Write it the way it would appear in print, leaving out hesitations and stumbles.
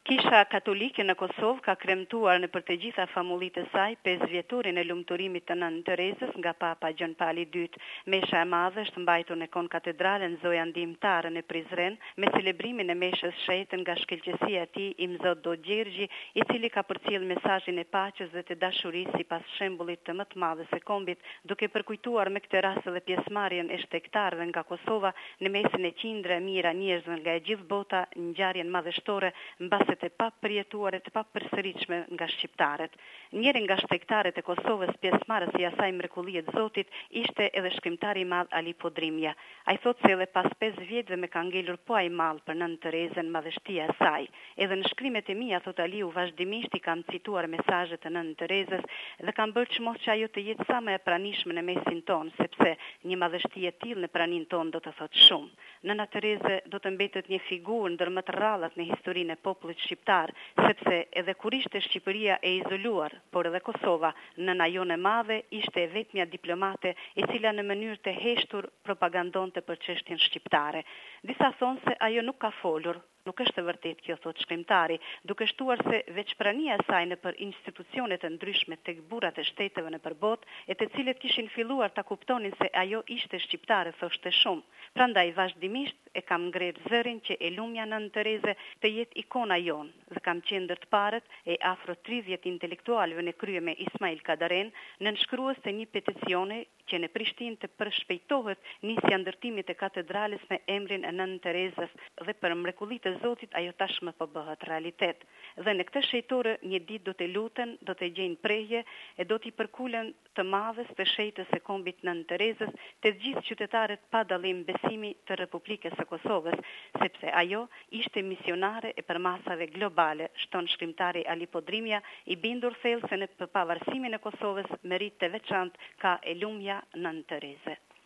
Kisha Katolike në Kosovë ka kremtuar në për të gjitha famullitë e saj 5 vjetorin e lumturimit të Nënë Terezës nga Papa Gjon Pali II. Mesha e madhe është mbajtur në konkatedralen Zoja Ndihmtare në Prizren me celebrimin e meshës shetën nga shkëlqësia e tij Imzot Do Gjergji, i cili ka përcjell mesazhin e paqes dhe të dashurisë sipas shembullit të më të madh së kombit, duke përkujtuar me këtë rast edhe pjesëmarrjen e shtektarëve nga Kosova në mesin e qindra mijëra njerëzve nga e gjithë bota në ngjarjen madhështore mbas të papërjetuare të papërsëritshme nga shqiptarët. Njëri nga shtektarët e Kosovës, pjesëmarrës i asaj mrekullie të Zotit, ishte edhe shkrimtari i madh Ali Podrimja. Ai thotë se edhe pas 5 vjetëve me ka ngelur po ai mall për Nënë Terezën madhështia e saj. Edhe në shkrimet e mia, thotë Aliu, vazhdimisht i kam cituar mesazhet të Nënë Terezës dhe kam bërë çmos që ajo të jetë sa më e pranishme në mesin ton, sepse një madhështi e tillë në praninë ton do të thotë shumë. Nëna Terezë do të mbetet një figurë ndër më të rrallat në historinë e popullit shqiptar, sepse edhe kur ishte Shqipëria e izoluar, por edhe Kosova, nëna jone madhe ishte e vetmja diplomate e cila në mënyrë të heshtur propagandonte për çështjen shqiptare. Disa thonë se ajo nuk ka folur. Nuk është e vërtet kjo, thot shkrimtari, duke shtuar se veç prania e saj në për institucionet e ndryshme tek burrat e shteteve në përbot, e të cilët kishin filluar ta kuptonin se ajo ishte shqiptare, thoshte shumë. Prandaj vazhdimisht e kam ngrer zërin që e lumja Nënë Tereze të jetë ikona jon, dhe kam qenë ndër të parët e afro 30 intelektualëve në krye me Ismail Kadaren, nënshkrues të një peticioni që në Prishtinë të përshpejtohet nisja ndërtimit të katedrales me emrin e Nënë Terezës dhe për mrekullitë e Zotit ajo tashmë po bëhet realitet. Dhe në këtë shejtore një ditë do të luten, do të gjejnë prehje e do t'i përkulen të madhes të shetës së kombit Nënë Terezës të gjithë qytetarët pa dallim besimi të Republikës së Kosovës, sepse ajo ishte misionare e përmasave globale, shton shkrimtari Ali Podrimja, i bindur thellë se në pavarësimin e Kosovës merit të veçantë ka e lumja Nënë Tereze.